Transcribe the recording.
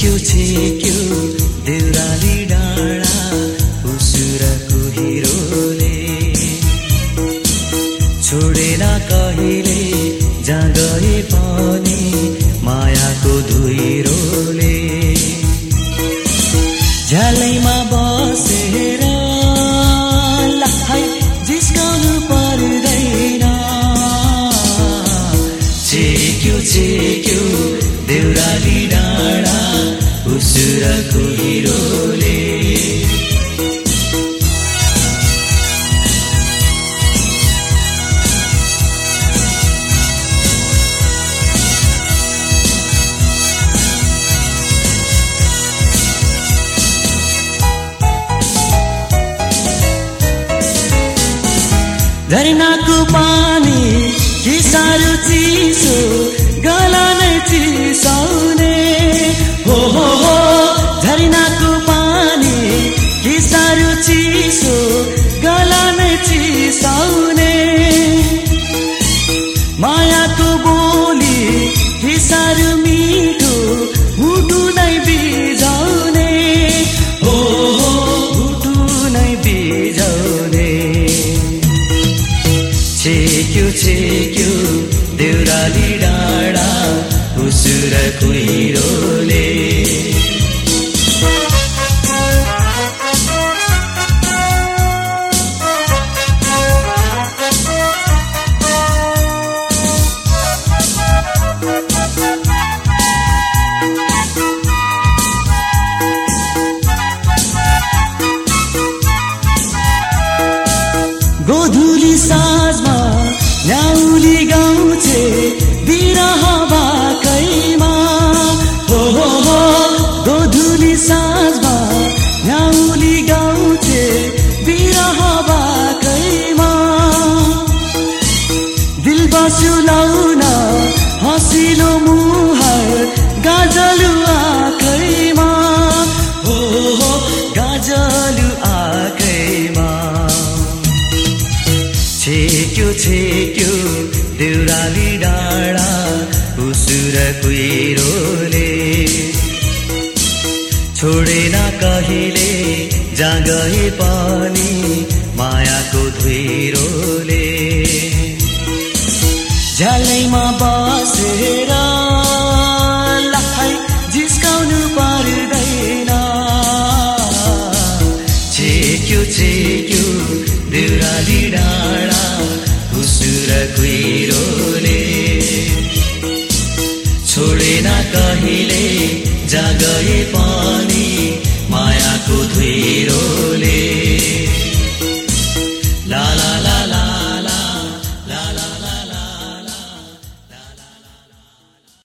छेक्यो देउराली डाँडा उसुरको हिरोले छोडेन कहिले जहाँ गए पनि मायाको धुइरोले झ्यालैमा बसेर जिस्काउनु पर्दैन छेक्यो देउराली डाँडा उसुरको हिरोले झरनाको पानी के साह्रो चिसो गला नै चिसाउने हो झरनाको पानी के साह्रो चिसो गला नै चिसाउने मायाको बोली के साह्रो मिठो मुटु नै बिजाउने हो मुटु नै बिजाउने छेक्यो देउराली डाँडा उसुरको हिरोले गोधुली साँझमा न्याउली गाउँछे बिरह बाकैमा हो गोधुली साँझमा न्याउली गाउँछे बिरह बाकैमा दिल बसुलाउन हँसिलो मुहार गाजलु आँखैमा हो गाजलु आँखैमा छेक्यो देउराली डाँडा उसुरको हिरोले छोडेन कहिले जहाँ गए पनि मायाको धुइरोले झ्यालैमा बसेर जिस्काउनु पर्दैन छेक्यो देउराली डाँडा उसुरको हिरोले छोडेन कहिले जहाँ गए पनि मायाको धुइरोले